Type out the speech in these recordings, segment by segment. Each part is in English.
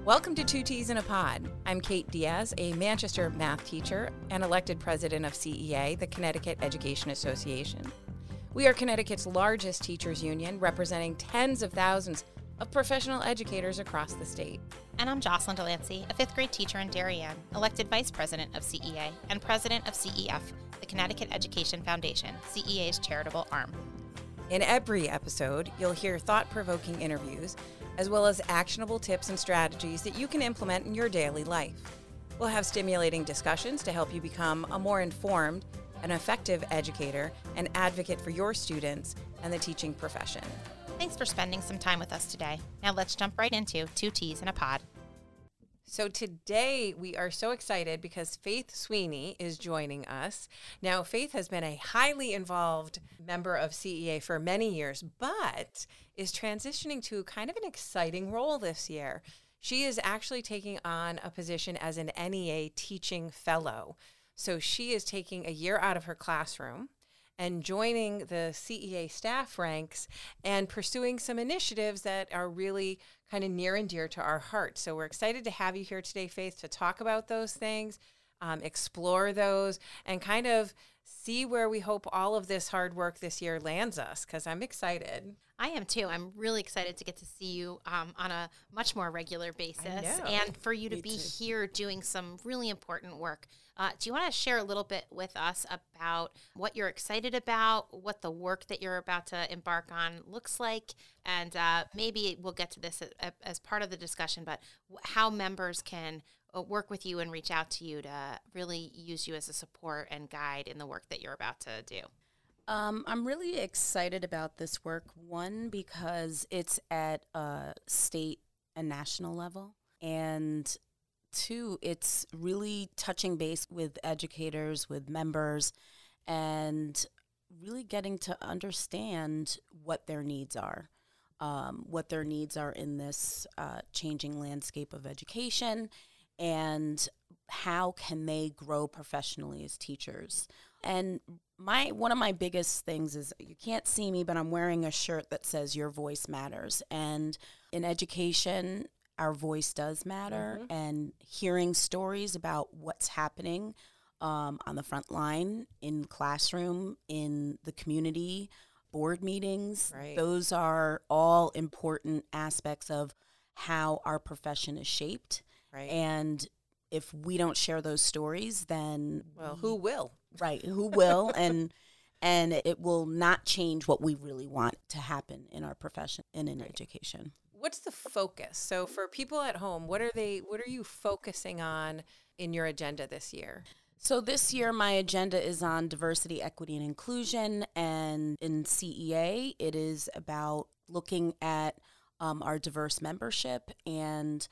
Welcome to Two T's in a Pod. I'm Kate Diaz, a Manchester math teacher and elected president of CEA, the Connecticut Education Association. We are Connecticut's largest teachers union, representing tens of thousands of professional educators across the state. And I'm Jocelyn Delancey, a fifth grade teacher in Darien, elected vice president of CEA and president of CEF, the Connecticut Education Foundation, CEA's charitable arm. In every episode, you'll hear thought-provoking interviews, as well as actionable tips and strategies that you can implement in your daily life. We'll have stimulating discussions to help you become a more informed and effective educator and advocate for your students and the teaching profession. Thanks for spending some time with us today. Now let's jump right into Two T's in a Pod. So today we are so excited because Faith Sweeney is joining us. Now, Faith has been a highly involved member of CEA for many years, but is transitioning to kind of an exciting role this year. She is actually taking on a position as an NEA teaching fellow. So she is taking a year out of her classroom and joining the CEA staff ranks and pursuing some initiatives that are really kind of near and dear to our hearts. So we're excited to have you here today, Faith, to talk about those things, explore those, and kind of see where we hope all of this hard work this year lands us, because I'm excited. I am too. I'm really excited to get to see you on a much more regular basis and for you to be here doing some really important work. Do you want to share a little bit with us about what you're excited about, what the work that you're about to embark on looks like, and maybe we'll get to this as part of the discussion, but how members can work with you and reach out to you to really use you as a support and guide in the work that you're about to do. I'm really excited about this work, one, because it's at a state and national level, and two, it's really touching base with educators, with members, and really getting to understand what their needs are in this changing landscape of education, and how can they grow professionally as teachers. And one of my biggest things is, you can't see me, but I'm wearing a shirt that says "Your voice matters." And in education, our voice does matter. Mm-hmm. And hearing stories about what's happening on the front line, in the classroom, in the community, board meetings, right. Those are all important aspects of how our profession is shaped. Right. And if we don't share those stories, then who will? Right, who will? and it will not change what we really want to happen in our profession and in education. What's the focus? So for people at home, what are you focusing on in your agenda this year? So this year, my agenda is on diversity, equity, and inclusion. And in CEA, it is about looking at our diverse membership and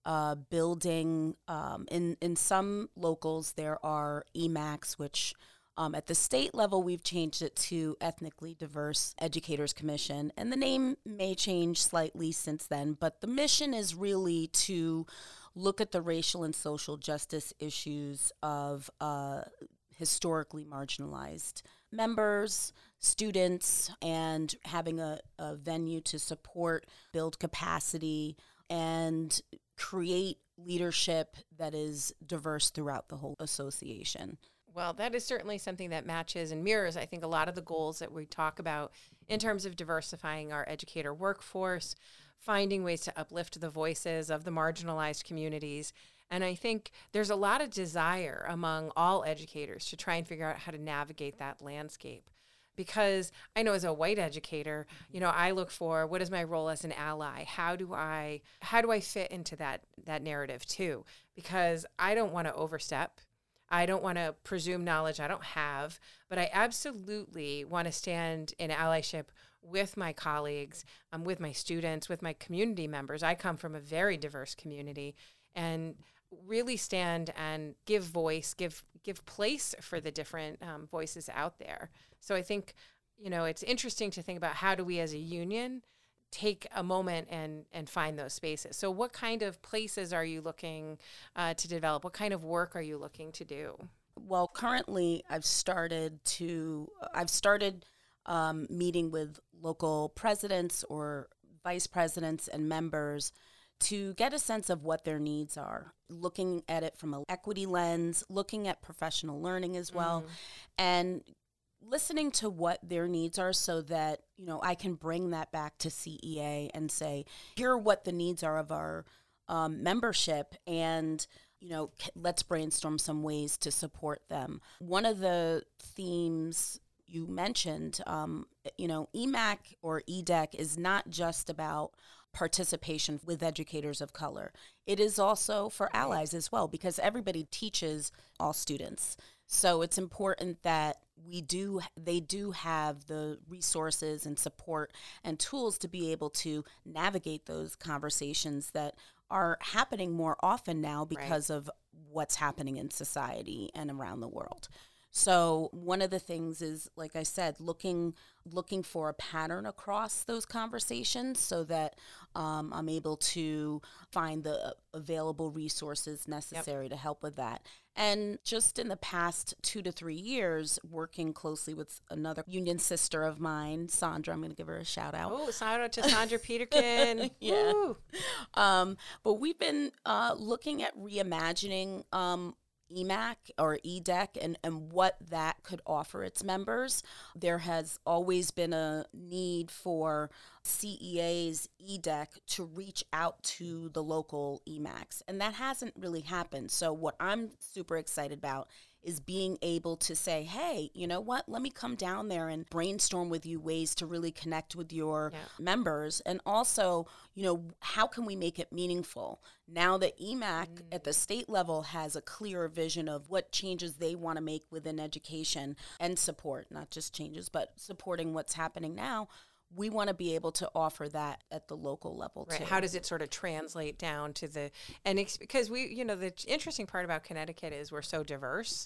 building, in some locals, there are EMACs, which at the state level, we've changed it to Ethnically Diverse Educators Commission. And the name may change slightly since then, but the mission is really to look at the racial and social justice issues of historically marginalized members, students, and having a venue to support, build capacity, and create leadership that is diverse throughout the whole association. Well, that is certainly something that matches and mirrors, I think, a lot of the goals that we talk about in terms of diversifying our educator workforce, finding ways to uplift the voices of the marginalized communities. And I think there's a lot of desire among all educators to try and figure out how to navigate that landscape. Because I know as a white educator, I look for, what is my role as an ally? How do I fit into that narrative too? Because I don't want to overstep. I don't want to presume knowledge I don't have, but I absolutely want to stand in allyship with my colleagues, with my students, with my community members. I come from a very diverse community, and really stand and give voice, give place for the different voices out there. So I think, it's interesting to think about, how do we as a union take a moment and find those spaces. So what kind of places are you looking to develop? What kind of work are you looking to do? Well, currently I've started meeting with local presidents or vice presidents and members to get a sense of what their needs are, looking at it from an equity lens, looking at professional learning as well, and listening to what their needs are so that, I can bring that back to CEA and say, here are what the needs are of our membership, and let's brainstorm some ways to support them. One of the themes you mentioned, EMAC or EDEC is not just about participation with educators of color. It is also for allies as well, because everybody teaches all students. So it's important that they do have the resources and support and tools to be able to navigate those conversations that are happening more often now because of what's happening in society and around the world. So one of the things is, like I said, looking for a pattern across those conversations so that I'm able to find the available resources necessary to help with that. And just in the past 2 to 3 years, working closely with another union sister of mine, Sandra, I'm going to give her a shout out. Oh, shout out to Sandra Peterkin. Yeah. But we've been looking at reimagining EMAC or EDEC and what that could offer its members. There has always been a need for CEA's EDEC to reach out to the local EMACs, and that hasn't really happened. So what I'm super excited about is being able to say, hey, you know what, let me come down there and brainstorm with you ways to really connect with your members. And also, how can we make it meaningful? Now that EMAC at the state level has a clearer vision of what changes they want to make within education and support, not just changes, but supporting what's happening now, we want to be able to offer that at the local level too. How does it sort of translate down to because the interesting part about Connecticut is we're so diverse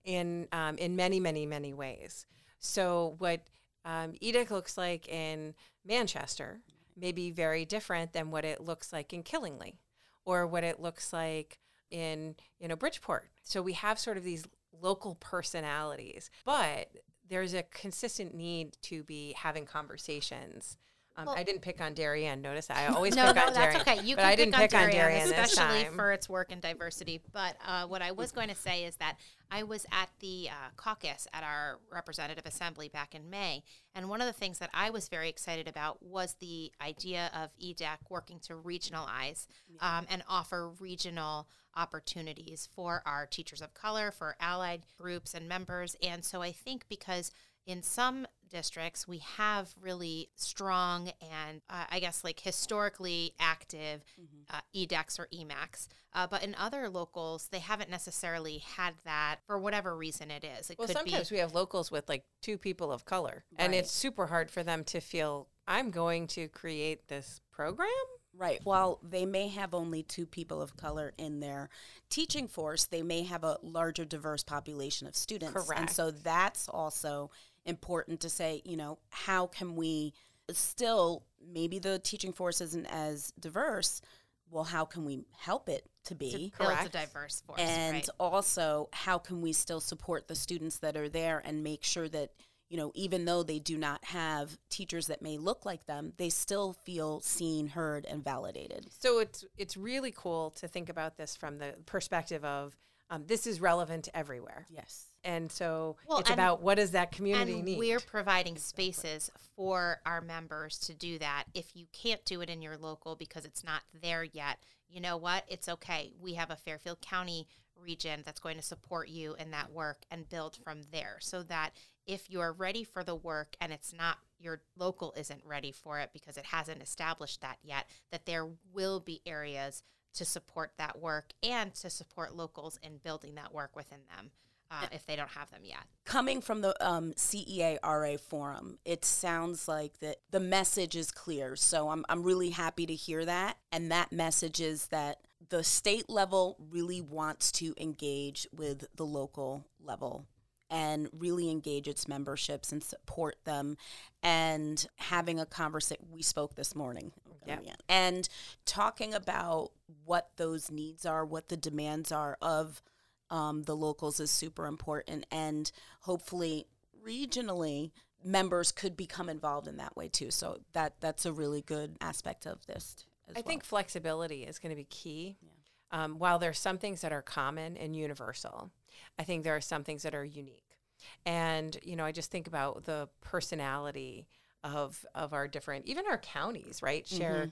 in many, many, many ways. So what EDEC looks like in Manchester may be very different than what it looks like in Killingly or what it looks like in, Bridgeport. So we have sort of these local personalities, but there's a consistent need to be having conversations. I didn't pick on Darien. Notice I always pick on Darien. No, that's okay. You but can I didn't pick on Darien especially this time. for its work in diversity. But what I was going to say is that I was at the caucus at our representative assembly back in May, and one of the things that I was very excited about was the idea of EDEC working to regionalize and offer regional opportunities for our teachers of color, for allied groups and members. And so I think because in some districts, we have really strong and historically active EDECs or EMACs. But in other locals, they haven't necessarily had that for whatever reason it is. Sometimes we have locals with 2 people of color, and it's super hard for them to feel, I'm going to create this program. Right. While they may have only 2 people of color in their teaching force, they may have a larger diverse population of students. Correct. And so that's also important to say, how can we still, maybe the teaching force isn't as diverse, well, how can we help it to be? To build a diverse force. And also, how can we still support the students that are there and make sure that, even though they do not have teachers that may look like them, they still feel seen, heard, and validated. So it's really cool to think about this from the perspective of this is relevant everywhere. Yes. And so it's about what does that community need? We're providing spaces for our members to do that. If you can't do it in your local because it's not there yet, you know what? It's okay. We have a Fairfield County region that's going to support you in that work and build from there, so that if you're ready for the work and it's not, your local isn't ready for it because it hasn't established that yet, that there will be areas to support that work and to support locals in building that work within them if they don't have them yet. Coming from the CEA RA forum, it sounds like that the message is clear. So I'm really happy to hear that. And that message is that the state level really wants to engage with the local level and really engage its memberships and support them, and having a conversation. We spoke this morning. And talking about what those needs are, what the demands are of the locals is super important. And hopefully regionally, members could become involved in that way too. So that's a really good aspect of this I think flexibility is going to be key. Yeah. While there's some things that are common and universal, I think there are some things that are unique. And, I just think about the personality of our different, even our counties, right? Share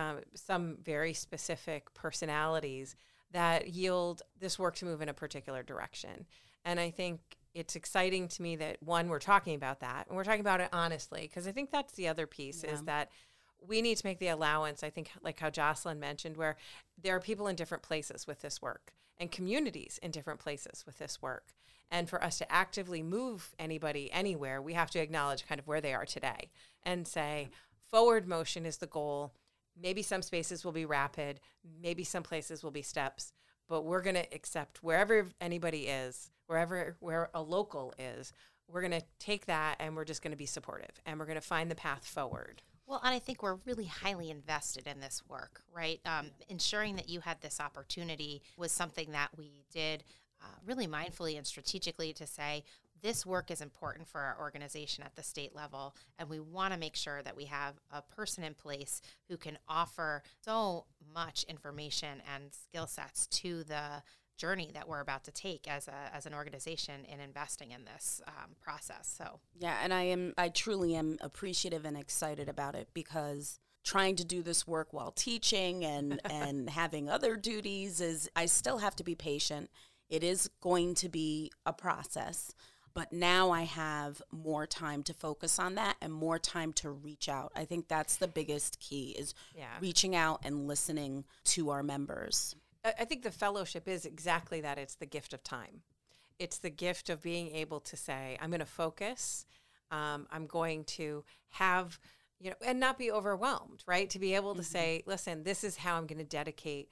some very specific personalities that yield this work to move in a particular direction. And I think it's exciting to me that, one, we're talking about that, and we're talking about it honestly, because I think that's the other piece is that we need to make the allowance, I think, like how Jocelyn mentioned, where there are people in different places with this work and communities in different places with this work. And for us to actively move anybody anywhere, we have to acknowledge kind of where they are today and say, forward motion is the goal. Maybe some spaces will be rapid. Maybe some places will be steps. But we're going to accept wherever anybody is, where a local is, we're going to take that and we're just going to be supportive. And we're going to find the path forward. Well, and I think we're really highly invested in this work, right? Ensuring that you had this opportunity was something that we did really mindfully and strategically to say, this work is important for our organization at the state level, and we want to make sure that we have a person in place who can offer so much information and skill sets to the journey that we're about to take as an organization in investing in this process. So yeah, and I truly am appreciative and excited about it, because trying to do this work while teaching and having other duties I still have to be patient. It is going to be a process, but now I have more time to focus on that and more time to reach out. I think that's the biggest key is reaching out and listening to our members. I think the fellowship is exactly that. It's the gift of time. It's the gift of being able to say, I'm going to focus. I'm going to have, and not be overwhelmed, right? To be able to say, listen, this is how I'm going to dedicate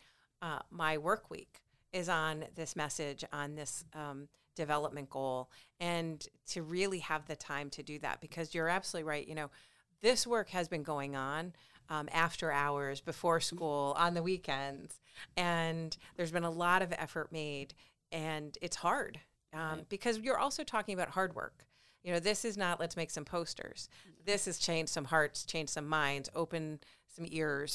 my work week is on this message, on this development goal, and to really have the time to do that, because you're absolutely right. This work has been going on after hours, before school, on the weekends, and there's been a lot of effort made, and it's hard because you're also talking about hard work. This is not, let's make some posters. This is change some hearts, change some minds, open some ears.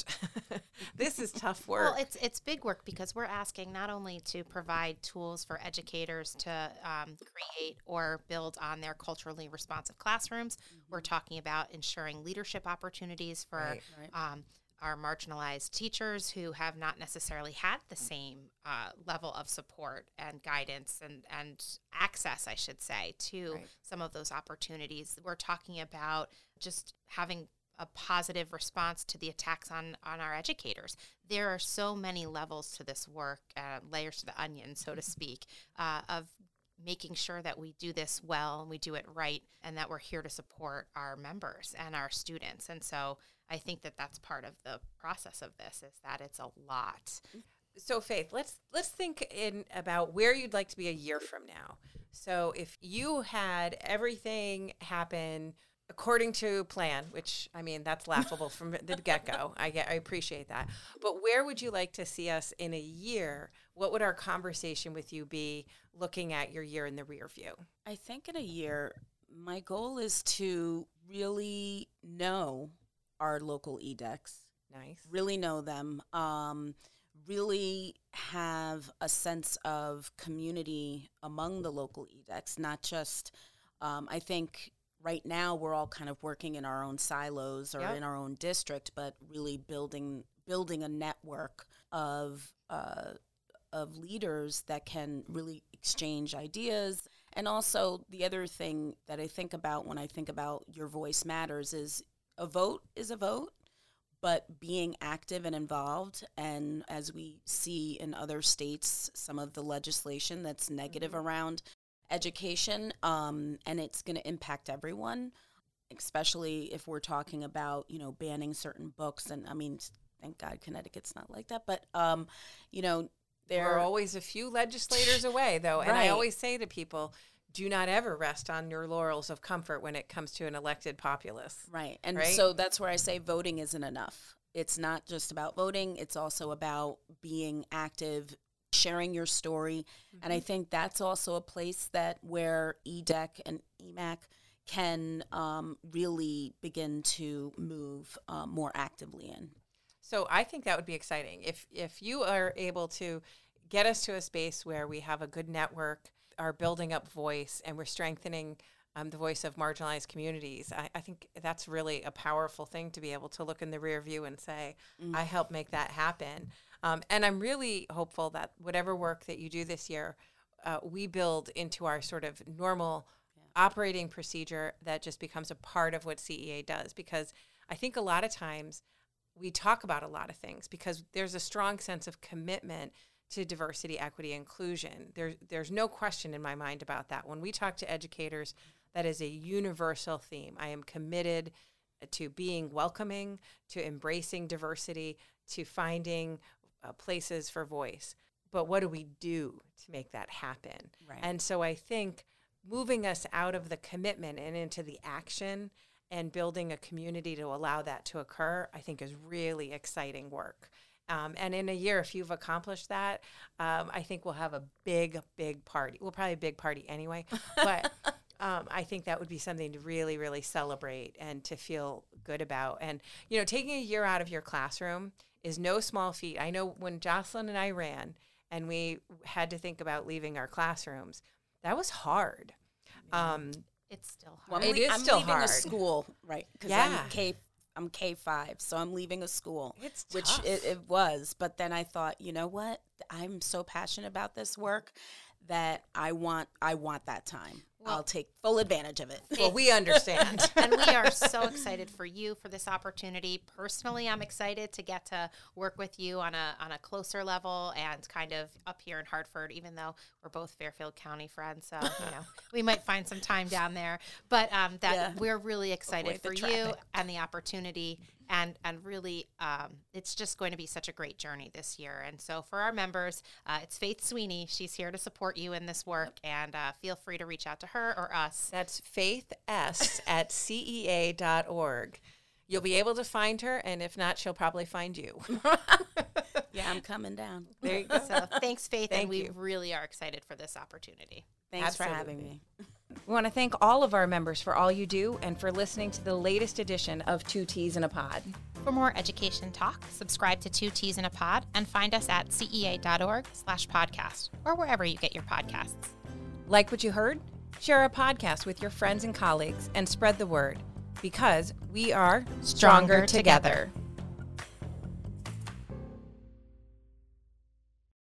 This is tough work. Well, it's big work, because we're asking not only to provide tools for educators to create or build on their culturally responsive classrooms. We're talking about ensuring leadership opportunities for our marginalized teachers who have not necessarily had the same level of support and guidance and access, I should say, to some of those opportunities. We're talking about just having a positive response to the attacks on our educators. There are so many levels to this work, layers to the onion, so to speak, of making sure that we do this well and we do it right, and that we're here to support our members and our students. And so I think that that's part of the process of this, is that it's a lot. So Faith, let's think about where you'd like to be a year from now. So if you had everything happen according to plan, which, that's laughable from the get-go. I appreciate that. But where would you like to see us in a year? What would our conversation with you be looking at your year in the rear view? I think in a year, my goal is to really know our local EDECs. Nice. Really know them. Really have a sense of community among the local EDECs, not just, I think right now we're all kind of working in our own silos or in our own district, but really building a network of leaders that can really exchange ideas. And also the other thing that I think about when I think about Your Voice Matters is a vote, but being active and involved. And as we see in other states, some of the legislation that's negative around education, and it's going to impact everyone, especially if we're talking about, banning certain books. And thank God Connecticut's not like that, but, there are always a few legislators away, though. And I always say to people, do not ever rest on your laurels of comfort when it comes to an elected populace. Right. And so that's where I say voting isn't enough. It's not just about voting. It's also about being active, sharing your story. And I think that's also a place where EDEC and EMAC can really begin to move more actively in. So I think that would be exciting. If you are able to get us to a space where we have a good network, are building up voice, and we're strengthening the voice of marginalized communities, I think that's really a powerful thing to be able to look in the rear view and say, I helped make that happen. And I'm really hopeful that whatever work that you do this year, we build into our sort of normal operating procedure that just becomes a part of what CEA does. Because I think a lot of times we talk about a lot of things because there's a strong sense of commitment to diversity, equity, inclusion. There's no question in my mind about that. When we talk to educators, that is a universal theme. I am committed to being welcoming, to embracing diversity, to finding places for voice. But what do we do to make that happen? Right. And so I think moving us out of the commitment and into the action and building a community to allow that to occur, I think is really exciting work. And in a year, if you've accomplished that, I think we'll have a big, big party. Well, probably a big party anyway, but I think that would be something to really, really celebrate and to feel good about. And, you know, taking a year out of your classroom is no small feat. I know when Jocelyn and I ran and we had to think about leaving our classrooms, that was hard. It's still hard. Well, it is I'm still leaving hard. a school, right? Because I'm K5, so I'm leaving a school. It's which tough. It was. But then I thought, you know what? I'm so passionate about this work that I want that time. Well, I'll take full advantage of it. Well, we understand. And we are so excited for you for this opportunity. Personally, I'm excited to get to work with you on a closer level and kind of up here in Hartford, even though we're both Fairfield County friends. So, you know, we might find some time down there. But we're really excited for you and the opportunity. And really, it's just going to be such a great journey this year. And so for our members, it's Faith Sweeney. She's here to support you in this work. And feel free to reach out to her or us. That's faiths@cea.org. You'll be able to find her, and if not, she'll probably find you. Yeah, I'm coming down. There you go. So thanks, Faith. Thank and we you. really are excited for this opportunity. Thanks Absolutely. for having me. We want to thank all of our members for all you do and for listening to the latest edition of Two Teas in a Pod. For more education talk, subscribe to 2 Teas in a Pod and find us at cea.org/podcast or wherever you get your podcasts. Like what you heard? Share our podcast with your friends and colleagues and spread the word because we are stronger together.